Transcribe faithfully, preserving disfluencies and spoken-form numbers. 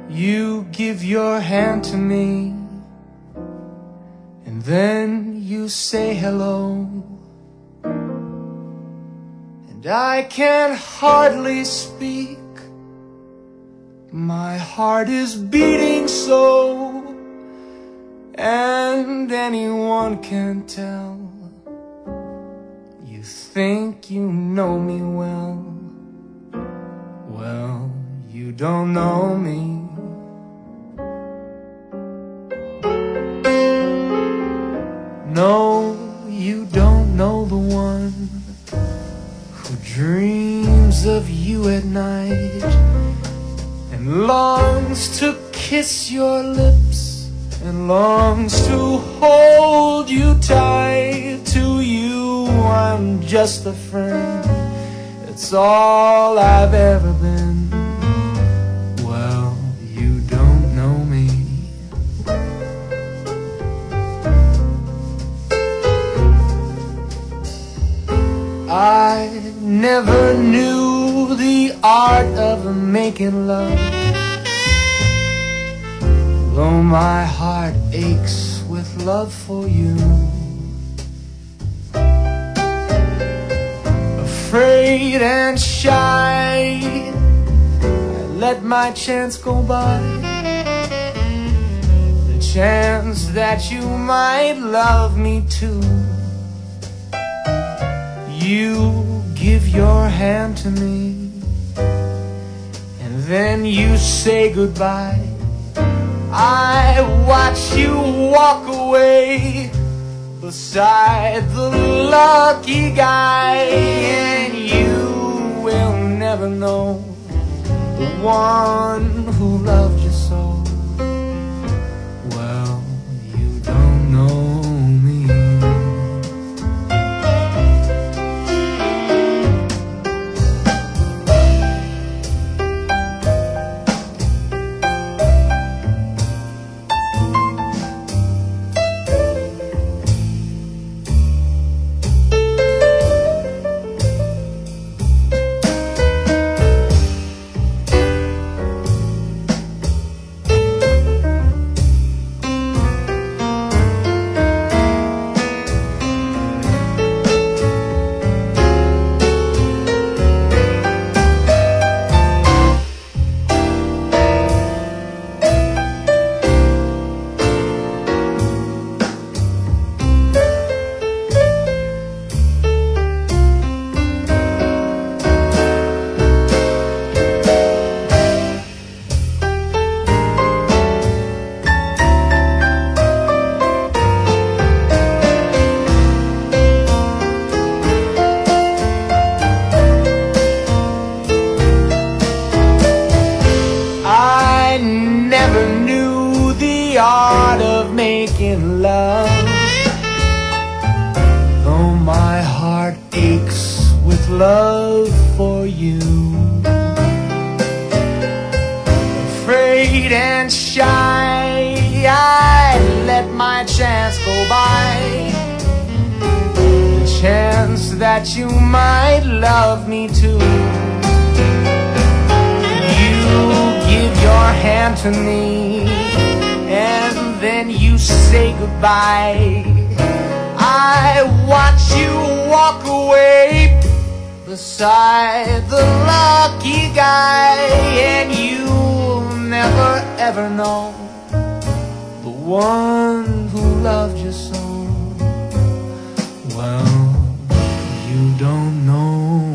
You give your hand to me, and then you say hello, and I can hardly speak. My heart is beating so, and anyone can tell. You think you know me well. Well, you don't know me. No, you don't know the one who dreams of you at night and longs to kiss your lips and longs to hold you tight. To you, I'm just a friend. It's all I've ever been. Well, you don't know me. I never knew the art of making love, though my heart aches with love for you. Afraid and shy, I let my chance go by, the chance that you might love me too. You give your hand to me, and then you say goodbye. I watch you walk away beside the lucky guy, and you will never know the one who loved you so. Well, you don't know me. Art of making love, though my heart aches with love for you. Afraid and shy, I let my chance go by, the chance that you might love me too. You give your hand to me, and then you say goodbye. I watch you walk away beside the lucky guy, and you'll never ever know the one who loved you so. Well, you don't know